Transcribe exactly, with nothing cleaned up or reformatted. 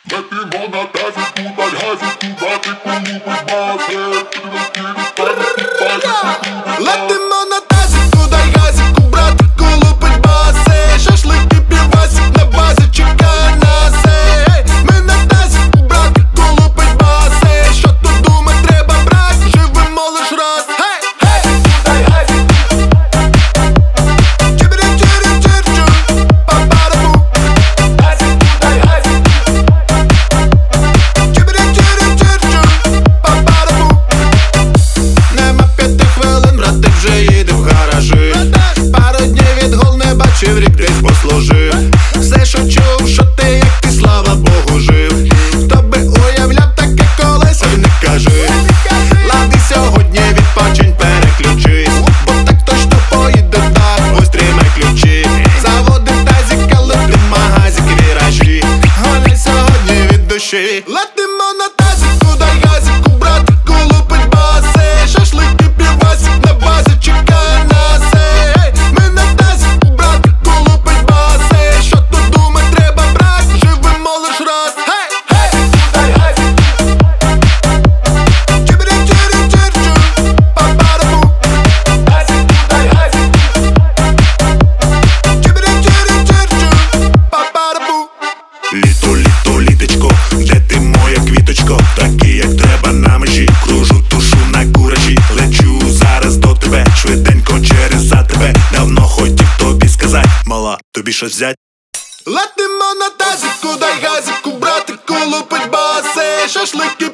Летимо на тазику, дай газику, братику, лупить баси. Летимо на тазику, дай газику, братику, лупить баси. Шашлики, півасик на базі чекає нас. Ми на тазику, братику, лупить баси. Що тут думать треба, брат, живемо лиш раз. Дай газику. Чибирі-чирі-чир-чур, па-па-ра-пу. Газику, дай газику. Чибирі-чирі-чир-чур, па-па-ра-пу. Нема п'яти хвилин, братик вже їде в гаражі. Пару днів від гол не бачив, рік десь послужив. Все, що чув, що ти, як ти, слава Богу, жив. Хто би уявляв таке колись, ой, не кажи. Лади сьогодні відпочинь, переключись, бо так точно поїде, так, ось тримай ключі. Заводи тазіка, лети в магазик, віражі. Гони сьогодні від душі. Летимо на тазіку, дай газику, братику, лупить баси. Шашлики, півасик на базі чекає нас. Ми на тазіку, братику, лупить баси. Що тут думать треба, брат, живемо лиш раз. Дай газику. Чибирі-чирі-чир-чур, па-па-ра-пу. Газику, дай газику. Чибирі-чирі-чир-чур, па-па-ра-пу. Літо, літо, літочко, де ти, моя квіточко? Такі, як треба на межі, кружу, тушу на куражі. Лечу зараз до тебе, швиденько через за тебе. Давно хотів тобі сказать, мала, тобі щось взять? Летимо на тазику, дай газику, братику, лупить баси. Шашлики,